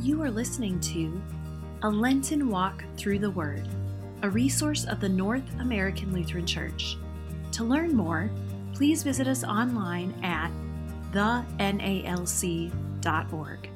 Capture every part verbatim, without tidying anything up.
You are listening to A Lenten Walk Through the Word, a resource of the North American Lutheran Church. To learn more, please visit us online at the N A L C dot org.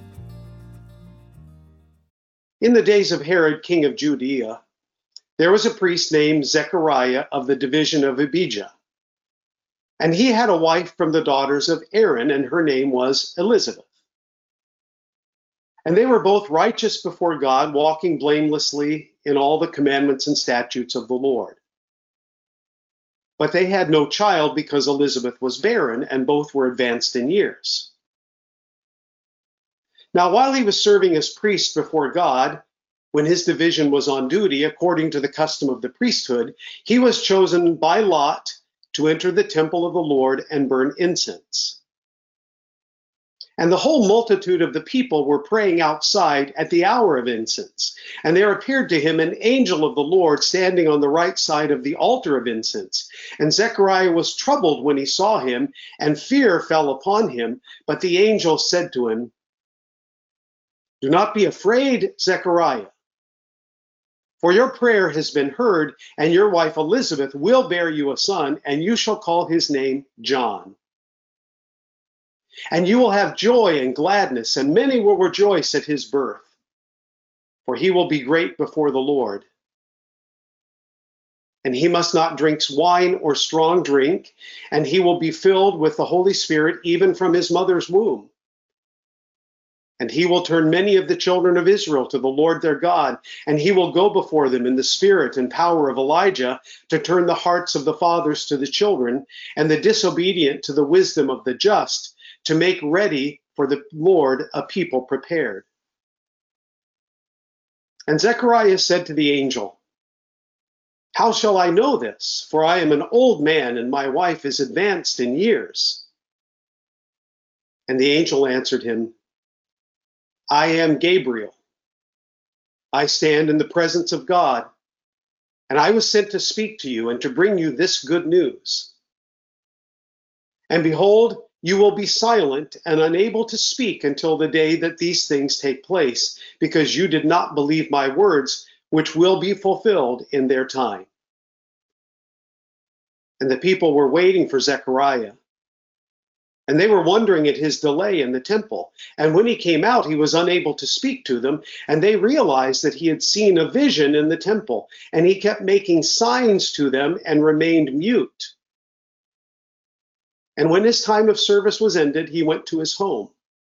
In the days of Herod, king of Judea, there was a priest named Zechariah of the division of Abijah. And he had a wife from the daughters of Aaron, and her name was Elizabeth. And they were both righteous before God, walking blamelessly in all the commandments and statutes of the Lord. But they had no child because Elizabeth was barren, and both were advanced in years. Now, while he was serving as priest before God, when his division was on duty, according to the custom of the priesthood, he was chosen by lot to enter the temple of the Lord and burn incense. And the whole multitude of the people were praying outside at the hour of incense. And there appeared to him an angel of the Lord standing on the right side of the altar of incense. And Zechariah was troubled when he saw him, and fear fell upon him. But the angel said to him, "Do not be afraid, Zechariah, for your prayer has been heard, and your wife Elizabeth will bear you a son, and you shall call his name John. And you will have joy and gladness, and many will rejoice at his birth, for he will be great before the Lord. And he must not drink wine or strong drink, and he will be filled with the Holy Spirit even from his mother's womb. And he will turn many of the children of Israel to the Lord their God, and he will go before them in the spirit and power of Elijah to turn the hearts of the fathers to the children, and the disobedient to the wisdom of the just, to make ready for the Lord a people prepared." And Zechariah said to the angel, "How shall I know this? For I am an old man, and my wife is advanced in years." And the angel answered him, "I am Gabriel. I stand in the presence of God, and I was sent to speak to you and to bring you this good news. And behold, you will be silent and unable to speak until the day that these things take place, because you did not believe my words, which will be fulfilled in their time." And the people were waiting for Zechariah, and they were wondering at his delay in the temple. And when he came out, he was unable to speak to them, and they realized that he had seen a vision in the temple, and he kept making signs to them and remained mute. And when his time of service was ended, he went to his home.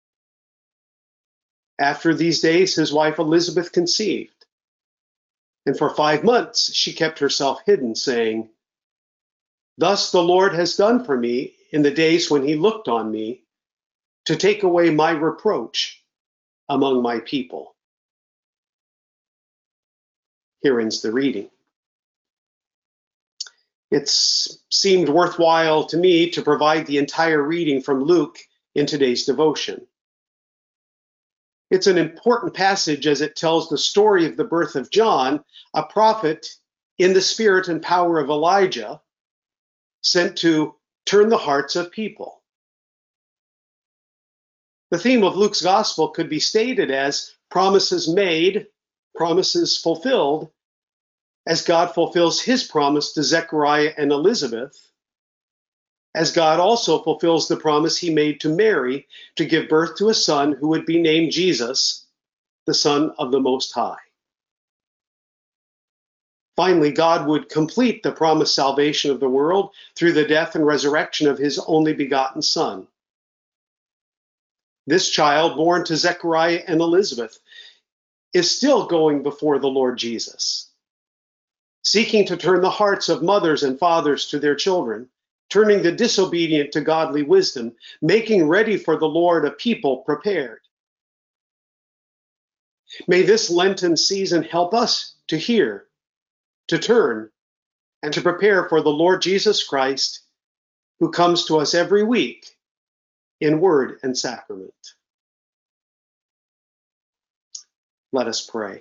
After these days, his wife Elizabeth conceived, and for five months she kept herself hidden, saying, "Thus the Lord has done for me in the days when he looked on me, to take away my reproach among my people." Here ends the reading. It seemed worthwhile to me to provide the entire reading from Luke in today's devotion. It's an important passage as it tells the story of the birth of John, a prophet in the spirit and power of Elijah, sent to turn the hearts of people. The theme of Luke's gospel could be stated as promises made, promises fulfilled, as God fulfills his promise to Zechariah and Elizabeth, as God also fulfills the promise he made to Mary to give birth to a son who would be named Jesus, the Son of the Most High. Finally, God would complete the promised salvation of the world through the death and resurrection of his only begotten Son. This child, born to Zechariah and Elizabeth, is still going before the Lord Jesus, seeking to turn the hearts of mothers and fathers to their children, turning the disobedient to godly wisdom, making ready for the Lord a people prepared. May this Lenten season help us to hear, to turn, and to prepare for the Lord Jesus Christ, who comes to us every week in word and sacrament. Let us pray.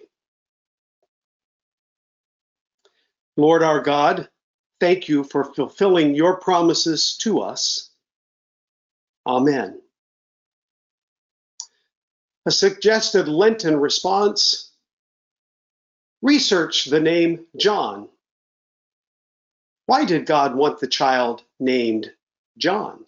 Lord our God, thank you for fulfilling your promises to us. Amen. A suggested Lenten response: research the name John. Why did God want the child named John?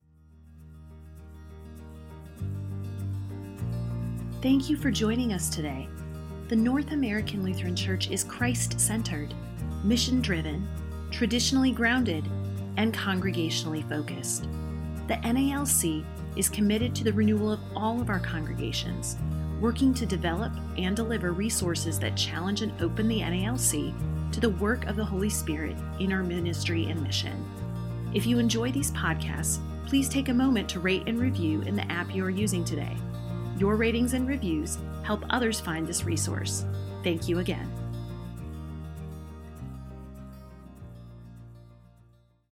Thank you for joining us today. The North American Lutheran Church is Christ-centered, mission-driven, traditionally grounded, and congregationally focused. The N A L C is committed to the renewal of all of our congregations, working to develop and deliver resources that challenge and open the N A L C to the work of the Holy Spirit in our ministry and mission. If you enjoy these podcasts, please take a moment to rate and review in the app you are using today. Your ratings and reviews help others find this resource. Thank you again.